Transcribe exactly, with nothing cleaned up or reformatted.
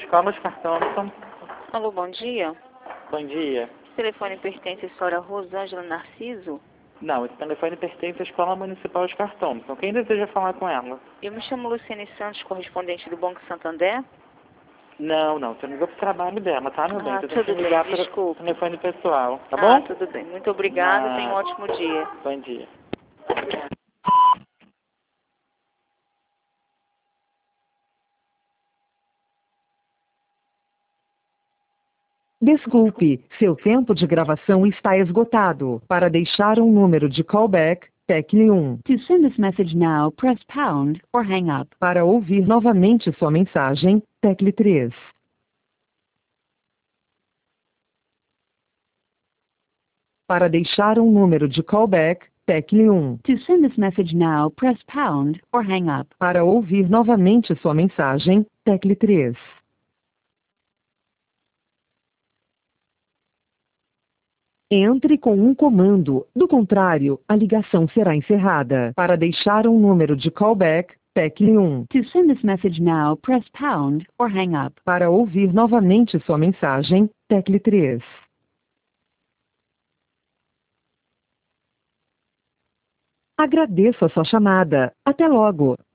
Escola Oscar Thompson. Alô, bom dia. Bom dia. Esse telefone pertence à senhora Rosângela Narciso? Não, esse telefone pertence à Escola Municipal Oscar Thompson. Quem deseja falar com ela? Eu me chamo Luciane Santos, correspondente do Banco Santander. Não, não. Você ligou pro trabalho dela, tá, meu bem? Ah, Você tem que tudo bem, ligar para o desculpe. telefone pessoal, tá Ah, bom? tudo bem. Muito obrigada. Tenha um Ah, ótimo dia. bom dia. Desculpe, seu tempo de gravação está esgotado. Para deixar um número de callback, tecle um. To send this message now, press pound or hang up. Para ouvir novamente sua mensagem, tecle três. Para deixar um número de callback, tecle um. To send this message now, press pound or hang up. Para ouvir novamente sua mensagem, tecle três. Entre com um comando, do contrário, a ligação será encerrada. Para deixar um número de callback, tecle um. To send this message now, press pound or hang up. Para ouvir novamente sua mensagem, tecle três. Agradeço a sua chamada. Até logo.